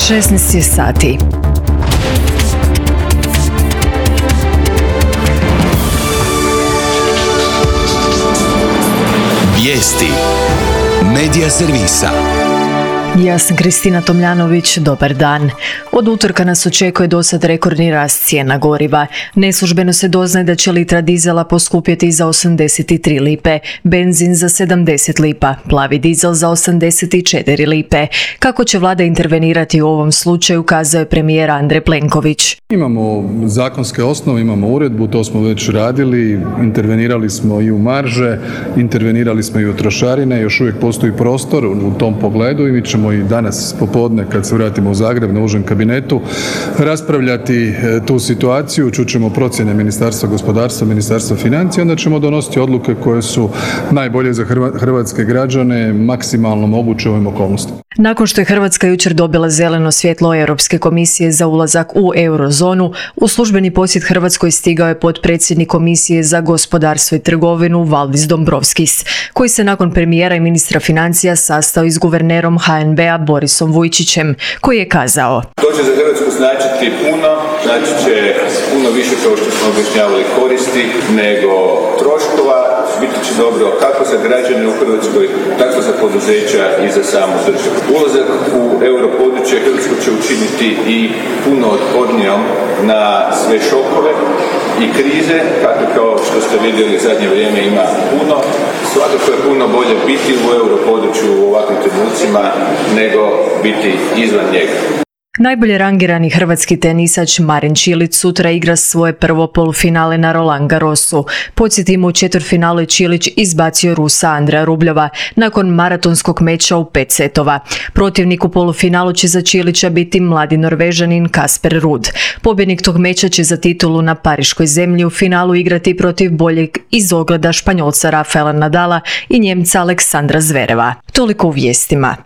16 je sati. Vijesti Medija servisa. Ja sam Kristina Tomljanović, dobar dan. Od utorka nas očekuje dosad rekordni rast cijena goriva. Neslužbeno se doznaje da će litra dizela poskupjeti za 83 lipe, benzin za 70 lipa, plavi dizel za 84 lipe. Kako će vlada intervenirati u ovom slučaju, kazao je premijer Andrej Plenković. Imamo zakonske osnove, imamo uredbu, to smo već radili, intervenirali smo i u marže, intervenirali smo i u trošarine, još uvijek postoji prostor u tom pogledu i mi ćemo i danas popodne kad se vratimo u Zagreb na užem kabinetu raspravljati tu situaciju, čućemo procjene Ministarstva gospodarstva, Ministarstva financija, onda ćemo donositi odluke koje su najbolje za hrvatske građane, maksimalno moguće u ovim okolnostima. Nakon što je Hrvatska jučer dobila zeleno svjetlo Europske komisije za ulazak u eurozonu, u službeni posjet Hrvatskoj stigao je potpredsjednik Komisije za gospodarstvo i trgovinu Valdis Dombrovskis, koji se nakon premijera i ministra financija sastao i s guvernerom HNB-a Borisom Vujčićem, koji je kazao: To će za Hrvatsku značiti puno, znači će puno više, kao što smo objašnjavali, koristi nego troškova. Biti će dobro kako za građane u Hrvatskoj, tako za poduzeća i za samu državu. Ulazak u europodručje Hrvatsku će učiniti i puno otpornijom na sve šokove i krize, kako kao što ste vidjeli zadnje vrijeme ima puno. Svakako je puno bolje biti u europodručju u ovakvim trenucima nego biti izvan njega. Najbolje rangirani hrvatski tenisač Marin Čilić sutra igra svoje prvo polufinale na Roland Garrosu. Podsjetimo, u četvrtfinalu je Čilić izbacio Rusa Andreja Rubljova nakon maratonskog meča u 5 setova. Protivnik u polufinalu će za Čilića biti mladi Norvežanin Kasper Ruud. Pobjednik tog meča će za titulu na pariškoj zemlji u finalu igrati protiv boljeg iz ogleda Španjolca Rafaela Nadala i Njemca Aleksandra Zvereva. Toliko u vijestima.